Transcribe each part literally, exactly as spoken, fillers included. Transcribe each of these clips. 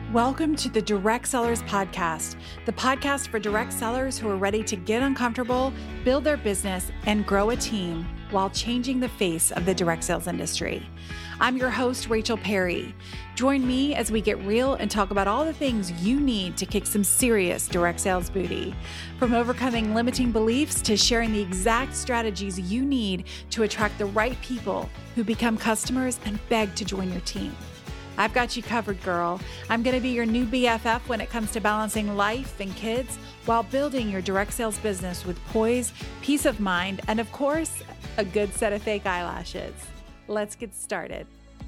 Welcome to the Direct Sellers Podcast, the podcast for direct sellers who are ready to get uncomfortable, build their business, and grow a team while changing the face of the direct sales industry. I'm your host, Rachel Perry. Join me as we get real and talk about all the things you need to kick some serious direct sales booty. From overcoming limiting beliefs to sharing the exact strategies you need to attract the right people who become customers and beg to join your team. I've got you covered, girl. I'm going to be your new B F F when it comes to balancing life and kids while building your direct sales business with poise, peace of mind, and of course, a good set of fake eyelashes. Let's get started.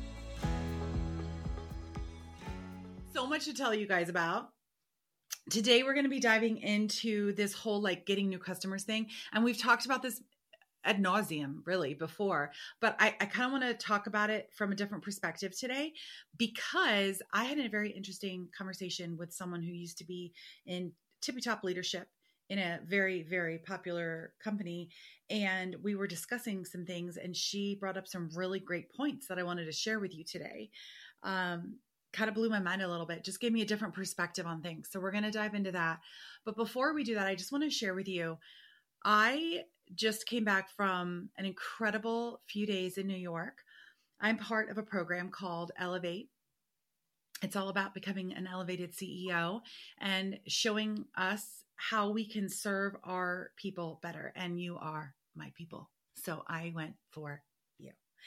So much to tell you guys about. Today, we're going to be diving into this whole like getting new customers thing. And we've talked about this ad nauseum really before, but I, I kind of want to talk about it from a different perspective today because I had a very interesting conversation with someone who used to be in tippy top leadership in a very, very popular company. And we were discussing some things and she brought up some really great points that I wanted to share with you today. Um, kind of blew my mind a little bit, just gave me a different perspective on things. So we're going to dive into that. But before we do that, I just want to share with you, I just came back from an incredible few days in New York. I'm part of a program called Elevate. It's all about becoming an elevated C E O and showing us how we can serve our people better. And you are my people. So I went for you.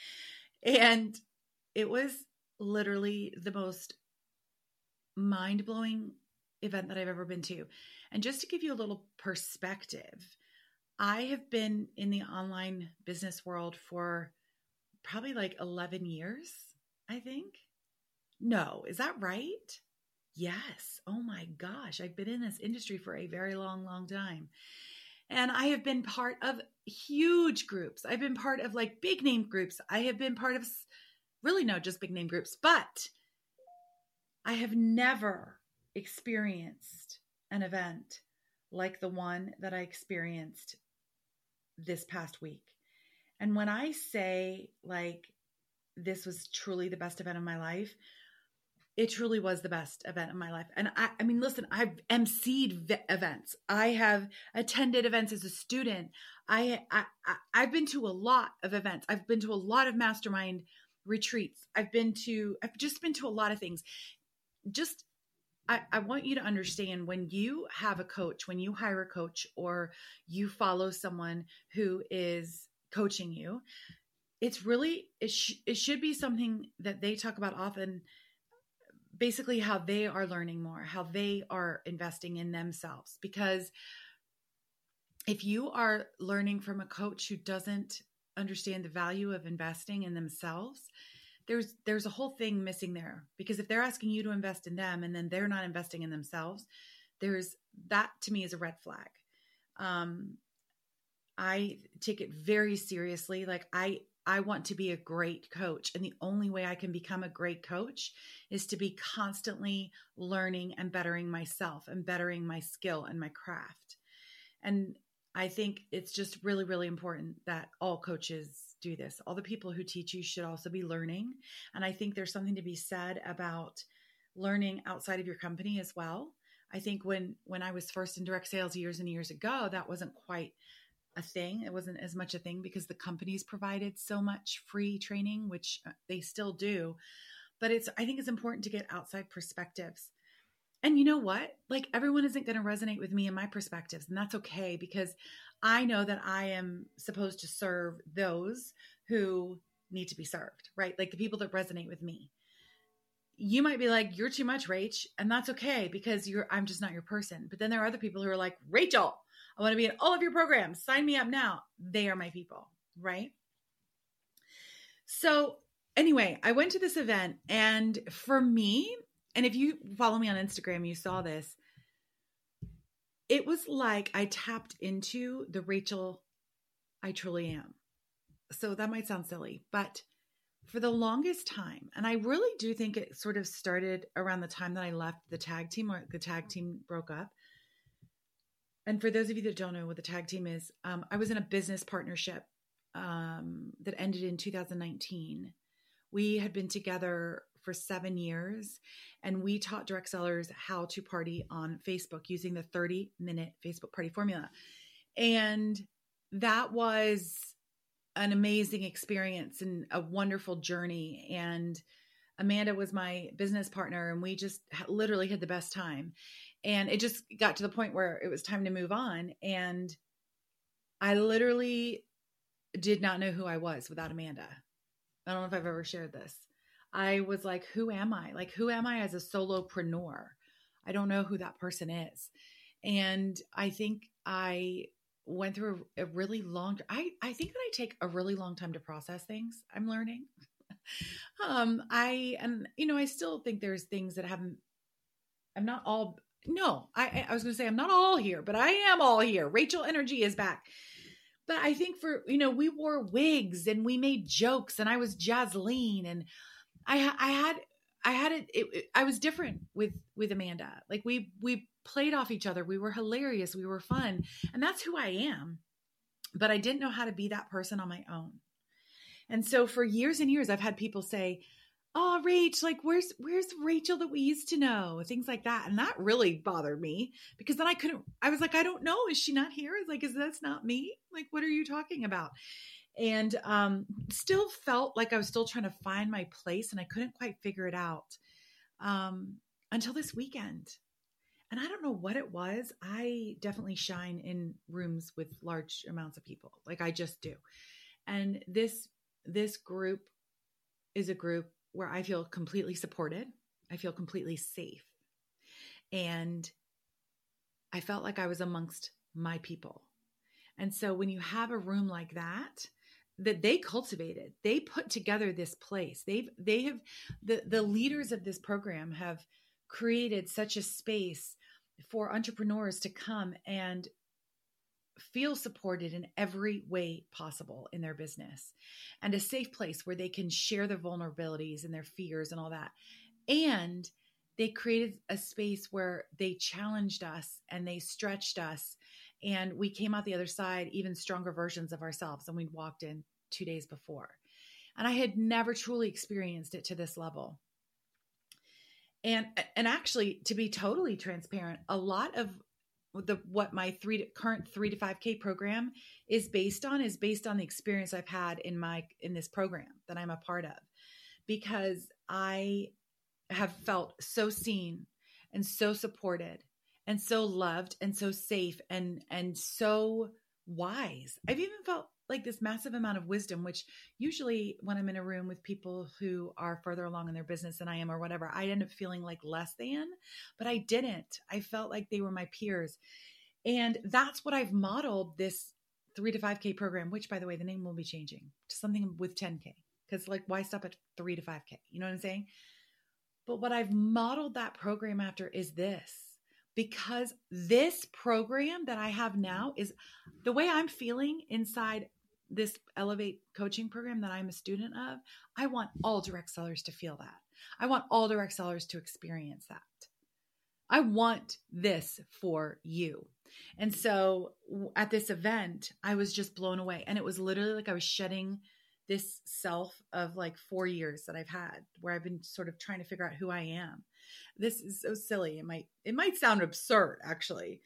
And it was literally the most mind-blowing event that I've ever been to. And just to give you a little perspective, I have been in the online business world for probably like eleven years, I think. No, is that right? Yes. Oh my gosh. I've been in this industry for a very long, long time. And I have been part of huge groups. I've been part of like big name groups. I have been part of really no, just big name groups, but I have never experienced an event like the one that I experienced this past week. And when I say like, this was truly the best event of my life, it truly was the best event of my life. And I, I mean, listen, I've emceed v- events. I have attended events as a student. I, I, I, I've been to a lot of events. I've been to a lot of mastermind retreats. I've been to, I've just been to a lot of things. Just I, I want you to understand when you have a coach, when you hire a coach or you follow someone who is coaching you, it's really, it, sh- it should be something that they talk about often, basically how they are learning more, how they are investing in themselves. Because if you are learning from a coach who doesn't understand the value of investing in themselves, There's there's a whole thing missing there, because if they're asking you to invest in them and then they're not investing in themselves, there's that to me is a red flag. Um, I take it very seriously. Like I I want to be a great coach, and the only way I can become a great coach is to be constantly learning and bettering myself and bettering my skill and my craft. And I think it's just really, really important that all coaches do this. All the people who teach you should also be learning. And I think there's something to be said about learning outside of your company as well. I think when, when I was first in direct sales years and years ago, that wasn't quite a thing. It wasn't as much a thing because the companies provided so much free training, which they still do. But it's, I think it's important to get outside perspectives. And you know what? Like everyone isn't going to resonate with me and my perspectives, and that's okay, because I know that I am supposed to serve those who need to be served, right? Like the people that resonate with me. You might be like, you're too much, Rach, and that's okay because you're, I'm just not your person. But then there are other people who are like, Rachel, I want to be in all of your programs. Sign me up now. They are my people, right? So anyway, I went to this event, and for me, and if you follow me on Instagram, you saw this. It was like I tapped into the Rachel I truly am. So that might sound silly, but for the longest time, and I really do think it sort of started around the time that I left the tag team, or the tag team broke up. And for those of you that don't know what the tag team is, um, I was in a business partnership um, that ended in two thousand nineteen. We had been together for seven years. And we taught direct sellers how to party on Facebook using the thirty minute Facebook party formula. And that was an amazing experience and a wonderful journey. And Amanda was my business partner, and we just literally had the best time. And it just got to the point where it was time to move on. And I literally did not know who I was without Amanda. I don't know if I've ever shared this. I was like, who am I? Like, who am I as a solopreneur? I don't know who that person is. And I think I went through a, a really long, I, I think that I take a really long time to process things. I'm learning. um, I, and you know, I still think there's things that haven't, I'm not all, no, I, I was going to say I'm not all here, but I am all here. Rachel Energy is back. But I think for, you know, we wore wigs and we made jokes, and I was Jasleen, and I, I had, I had it, it, it, I was different with, with Amanda. Like we, we played off each other. We were hilarious. We were fun. And that's who I am. But I didn't know how to be that person on my own. And so for years and years, I've had people say, oh, Rach, like, where's, where's Rachel that we used to know? Things like that. And that really bothered me, because then I couldn't, I was like, I don't know. Is she not here? It's like, is that's not me? Like, what are you talking about? And um, still felt like I was still trying to find my place, and I couldn't quite figure it out um, until this weekend. And I don't know what it was. I definitely shine in rooms with large amounts of people. Like I just do. And this, this group is a group where I feel completely supported. I feel completely safe. And I felt like I was amongst my people. And so when you have a room like that, that they cultivated, they put together this place. They've, they have, the, the leaders of this program have created such a space for entrepreneurs to come and feel supported in every way possible in their business, and a safe place where they can share their vulnerabilities and their fears and all that. And they created a space where they challenged us and they stretched us, and we came out the other side even stronger versions of ourselves than we'd walked in two days before. And I had never truly experienced it to this level. And, and actually, to be totally transparent, a lot of the, what my three to, current three to five K program is based on is based on the experience I've had in my, in this program that I'm a part of, because I have felt so seen and so supported and so loved and so safe and, and so wise. I've even felt like this massive amount of wisdom, which usually when I'm in a room with people who are further along in their business than I am or whatever, I end up feeling like less than, but I didn't. I felt like they were my peers. And that's what I've modeled this three to five K program, which by the way, the name will be changing to something with ten K, because like, why stop at three to five K? You know what I'm saying? But what I've modeled that program after is this, because this program that I have now is the way I'm feeling inside this Elevate coaching program that I'm a student of. I want all direct sellers to feel that. I want all direct sellers to experience that. I want this for you. And so at this event, I was just blown away. And it was literally like I was shedding this self of like four years that I've had, where I've been sort of trying to figure out who I am. This is so silly. It might, it might sound absurd actually,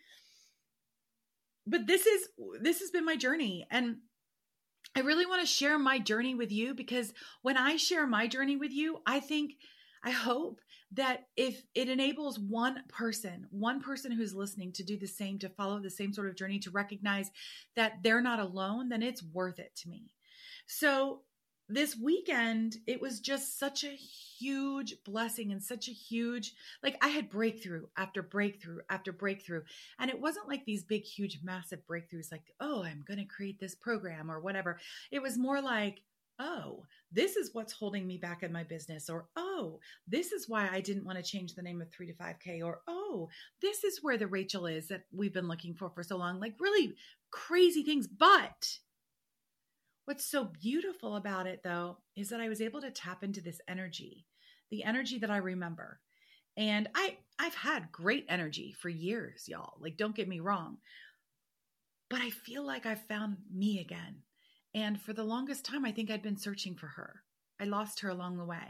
but this is, this has been my journey. And I really want to share my journey with you, because when I share my journey with you, I think, I hope that if it enables one person, one person who's listening to do the same, to follow the same sort of journey, to recognize that they're not alone, then it's worth it to me. So this weekend, it was just such a huge blessing and such a huge, like I had breakthrough after breakthrough after breakthrough. And it wasn't like these big, huge, massive breakthroughs like, oh, I'm going to create this program or whatever. It was more like, oh, this is what's holding me back in my business. Or, oh, this is why I didn't want to change the name of three to five K. Or, oh, this is where the Rachel is that we've been looking for for so long. Like really crazy things. But what's so beautiful about it, though, is that I was able to tap into this energy, the energy that I remember. And I, I've had great energy for years, y'all. Like, don't get me wrong. But I feel like I found me again. And for the longest time, I think I'd been searching for her. I lost her along the way.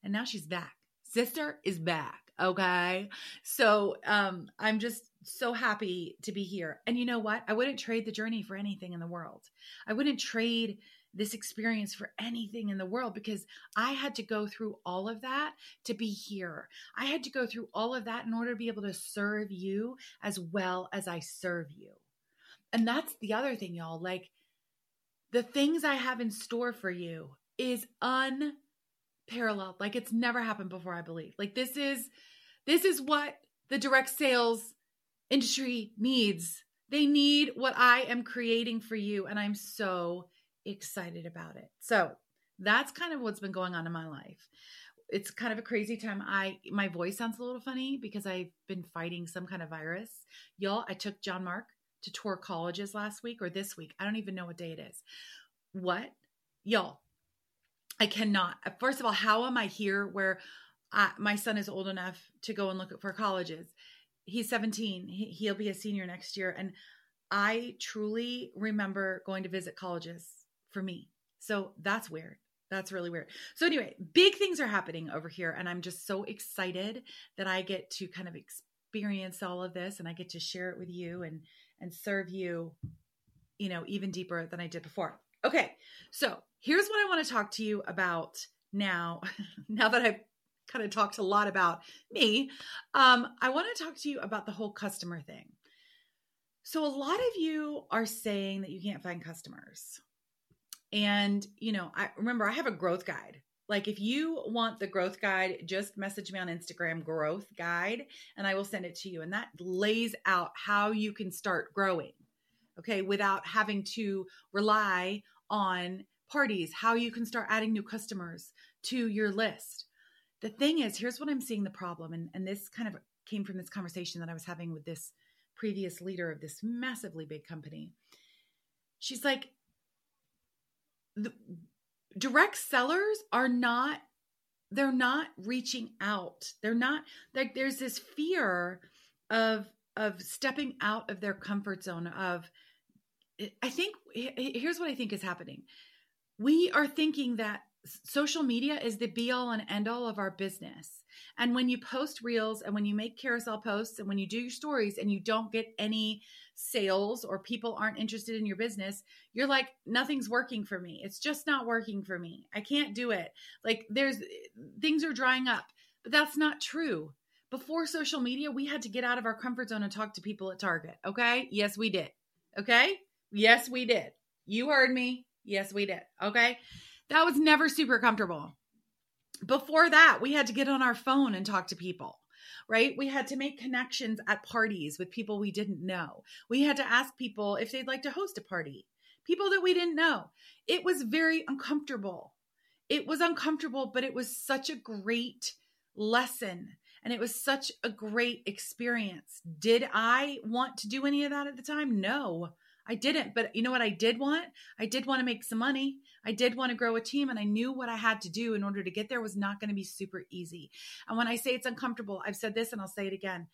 And now she's back. Sister is back. Okay. So um, I'm just so happy to be here. And you know what? I wouldn't trade the journey for anything in the world. I wouldn't trade this experience for anything in the world, because I had to go through all of that to be here. I had to go through all of that in order to be able to serve you as well as I serve you. And that's the other thing, y'all. Like, the things I have in store for you is unparalleled. Like, it's never happened before, I believe. Like, this is, this is what the direct sales industry needs. They need what I am creating for you. And I'm so excited about it. So that's kind of what's been going on in my life. It's kind of a crazy time. I, my voice sounds a little funny because I've been fighting some kind of virus. Y'all, I took John Mark to tour colleges last week or this week. I don't even know what day it is. What? Y'all, I cannot. First of all, how am I here where I, my son is old enough to go and look for colleges? He's seventeen. He, he'll be a senior next year. And I truly remember going to visit colleges for me. So that's weird. That's really weird. So anyway, big things are happening over here. And I'm just so excited that I get to kind of experience all of this, and I get to share it with you and, and serve you, you know, even deeper than I did before. Okay. So here's what I want to talk to you about now, now that I've kind of talked a lot about me. Um, I want to talk to you about the whole customer thing. So a lot of you are saying that you can't find customers. And, you know, I remember I have a growth guide. Like, if you want the growth guide, just message me on Instagram, growth guide, and I will send it to you. And that lays out how you can start growing, okay, without having to rely on parties, how you can start adding new customers to your list. The thing is, here's what I'm seeing the problem. And, and this kind of came from this conversation that I was having with this previous leader of this massively big company. She's like, the direct sellers are not, they're not reaching out. They're not, like, there's this fear of, of stepping out of their comfort zone of, I think, here's what I think is happening. We are thinking that social media is the be all and end all of our business. And when you post reels and when you make carousel posts and when you do your stories and you don't get any sales or people aren't interested in your business, you're like, nothing's working for me. It's just not working for me. I can't do it. Like, there's things are drying up, but that's not true. Before social media, we had to get out of our comfort zone and talk to people at Target. Okay. Yes, we did. Okay. Yes, we did. You heard me. Yes, we did. Okay. That was never super comfortable. Before that, we had to get on our phone and talk to people, right? We had to make connections at parties with people we didn't know. We had to ask people if they'd like to host a party, people that we didn't know. It was very uncomfortable. It was uncomfortable, but it was such a great lesson. And it was such a great experience. Did I want to do any of that at the time? No, I didn't. But you know what I did want? I did want to make some money. I did want to grow a team, and I knew what I had to do in order to get there was not going to be super easy. And when I say it's uncomfortable, I've said this and I'll say it again.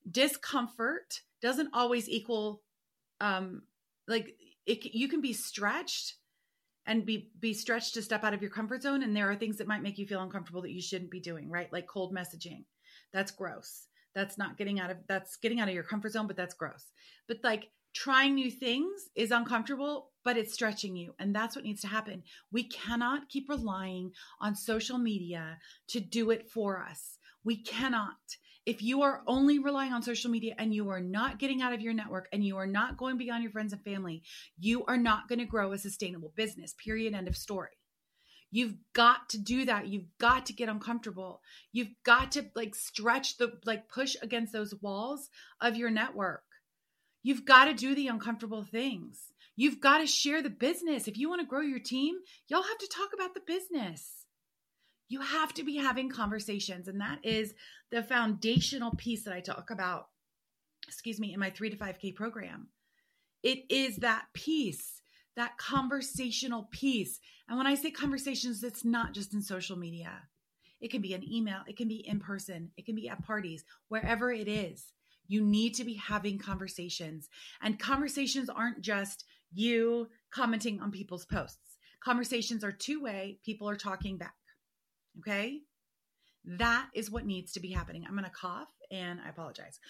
Discomfort doesn't always equal, um, like it, you can be stretched and be, be stretched to step out of your comfort zone. And there are things that might make you feel uncomfortable that you shouldn't be doing, right? Like cold messaging. That's gross. That's not getting out of, that's getting out of your comfort zone, but that's gross. But like, trying new things is uncomfortable, but it's stretching you. And that's what needs to happen. We cannot keep relying on social media to do it for us. We cannot. If you are only relying on social media and you are not getting out of your network and you are not going beyond your friends and family, you are not going to grow a sustainable business, period, end of story. You've got to do that. You've got to get uncomfortable. You've got to like stretch the, like push against those walls of your network. You've got to do the uncomfortable things. You've got to share the business. If you want to grow your team, y'all have to talk about the business. You have to be having conversations. And that is the foundational piece that I talk about, excuse me, in my three to five K program. It is that piece, that conversational piece. And when I say conversations, it's not just in social media. It can be an email. It can be in person. It can be at parties, wherever it is. You need to be having conversations, and conversations aren't just you commenting on people's posts. Conversations are two-way. People are talking back. Okay. That is what needs to be happening. I'm going to cough and I apologize.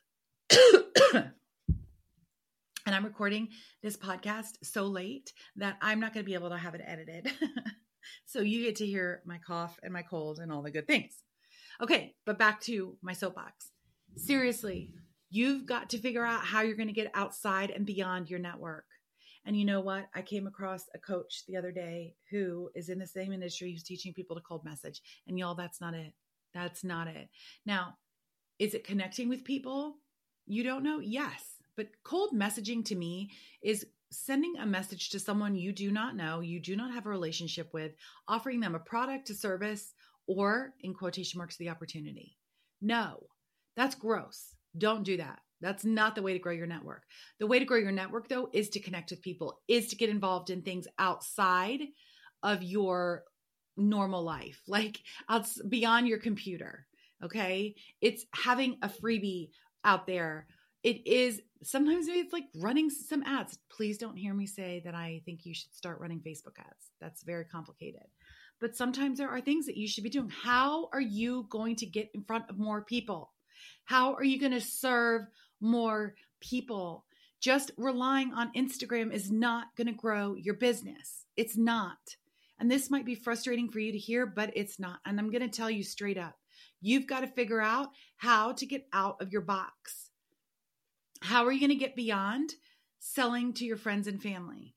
And I'm recording this podcast so late that I'm not going to be able to have it edited. So you get to hear my cough and my cold and all the good things. Okay, but back to my soapbox. Seriously, you've got to figure out how you're going to get outside and beyond your network. And you know what? I came across a coach the other day who is in the same industry who's teaching people to cold message. And y'all, that's not it. That's not it. Now, is it connecting with people you don't know? Yes. But cold messaging to me is sending a message to someone you do not know, you do not have a relationship with, offering them a product, a service, or in quotation marks, the opportunity. No, that's gross. Don't do that. That's not the way to grow your network. The way to grow your network, though, is to connect with people, is to get involved in things outside of your normal life, like out beyond your computer. Okay. It's having a freebie out there. It is sometimes it's like running some ads. Please don't hear me say that I think you should start running Facebook ads. That's very complicated. But sometimes there are things that you should be doing. How are you going to get in front of more people? How are you going to serve more people? Just relying on Instagram is not going to grow your business. It's not. And this might be frustrating for you to hear, but it's not. And I'm going to tell you straight up, you've got to figure out how to get out of your box. How are you going to get beyond selling to your friends and family?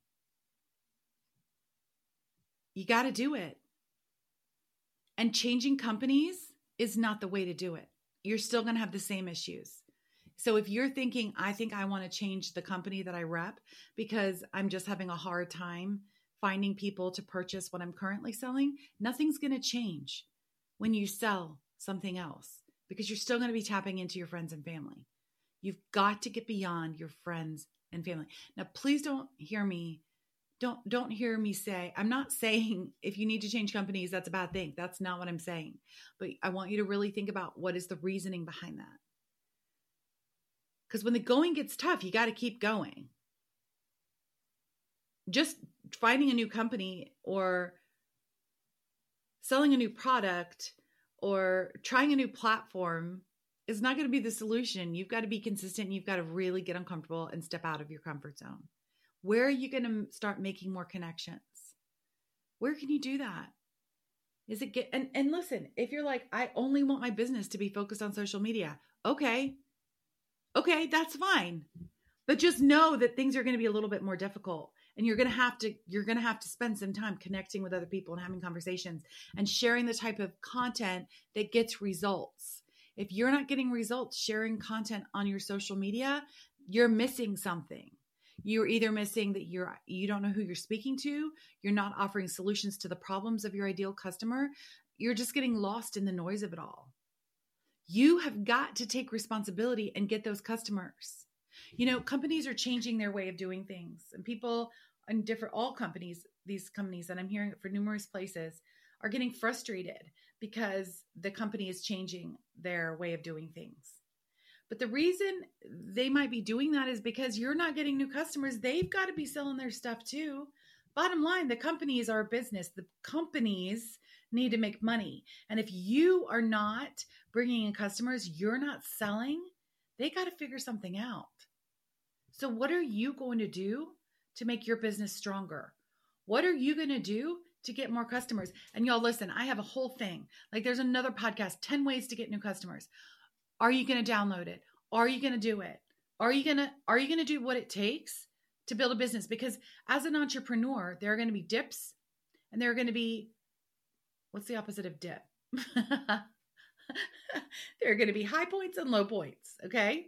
You got to do it. And changing companies is not the way to do it. You're still going to have the same issues. So if you're thinking, I think I want to change the company that I rep because I'm just having a hard time finding people to purchase what I'm currently selling, nothing's going to change when you sell something else because you're still going to be tapping into your friends and family. You've got to get beyond your friends and family. Now, please don't hear me. Don't, don't hear me say, I'm not saying if you need to change companies, that's a bad thing. That's not what I'm saying. But I want you to really think about what is the reasoning behind that. Because when the going gets tough, you got to keep going. Just finding a new company or selling a new product or trying a new platform is not going to be the solution. You've got to be consistent. You've got to really get uncomfortable and step out of your comfort zone. Where are you going to start making more connections? Where can you do that? Is it get, and, and listen, if you're like, I only want my business to be focused on social media. Okay. Okay. That's fine. But just know that things are going to be a little bit more difficult and you're going to have to, you're going to have to spend some time connecting with other people and having conversations and sharing the type of content that gets results. If you're not getting results sharing content on your social media, you're missing something. You're either missing that you're, you don't know who you're speaking to. You're not offering solutions to the problems of your ideal customer. You're just getting lost in the noise of it all. You have got to take responsibility and get those customers. You know, companies are changing their way of doing things and people in different, all companies, these companies, and I'm hearing it for numerous places, are getting frustrated because the company is changing their way of doing things. But the reason they might be doing that is because you're not getting new customers. They've got to be selling their stuff too. Bottom line, the companies are a business. The companies need to make money. And if you are not bringing in customers, you're not selling, they got to figure something out. So what are you going to do to make your business stronger? What are you going to do to get more customers? And y'all listen, I have a whole thing. Like there's another podcast, ten ways to get new customers. Are you going to download it? Are you going to do it? Are you going to, are you going to do what it takes to build a business? Because as an entrepreneur, there are going to be dips and there are going to be, what's the opposite of dip? There are going to be high points and low points. Okay.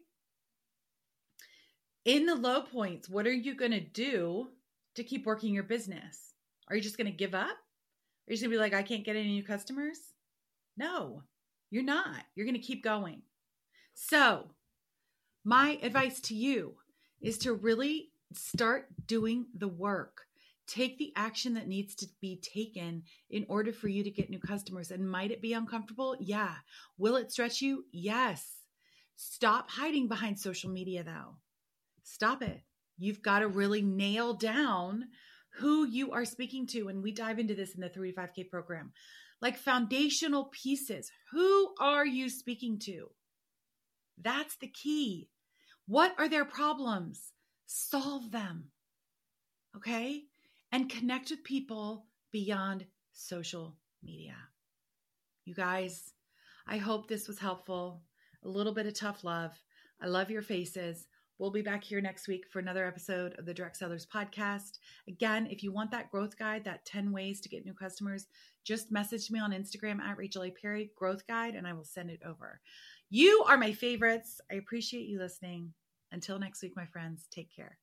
In the low points, what are you going to do to keep working your business? Are you just going to give up? Are you just going to be like, I can't get any new customers? No, you're not. You're going to keep going. So my advice to you is to really start doing the work. Take the action that needs to be taken in order for you to get new customers. And might it be uncomfortable? Yeah. Will it stretch you? Yes. Stop hiding behind social media though. Stop it. You've got to really nail down who you are speaking to. And we dive into this in the three to five K program. like foundational pieces. Who are you speaking to? That's the key. What are their problems? Solve them. Okay? And connect with people beyond social media. You guys, I hope this was helpful. A little bit of tough love. I love your faces. We'll be back here next week for another episode of the Direct Sellers Podcast. Again, if you want that growth guide, that ten ways to get new customers, just message me on Instagram at Rachel A. Perry, growth guide, and I will send it over. You are my favorites. I appreciate you listening. Until next week, my friends, take care.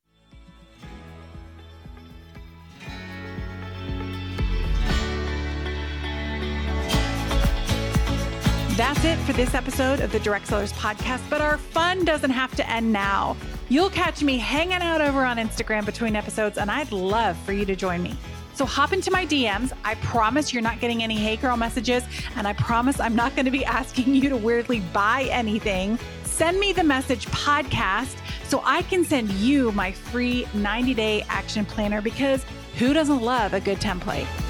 That's it for this episode of the Direct Sellers Podcast, but our fun doesn't have to end now. You'll catch me hanging out over on Instagram between episodes, and I'd love for you to join me. So hop into my D Ms. I promise you're not getting any hey girl messages, and I promise I'm not going to be asking you to weirdly buy anything. Send me the message podcast so I can send you my free ninety day action planner, because who doesn't love a good template?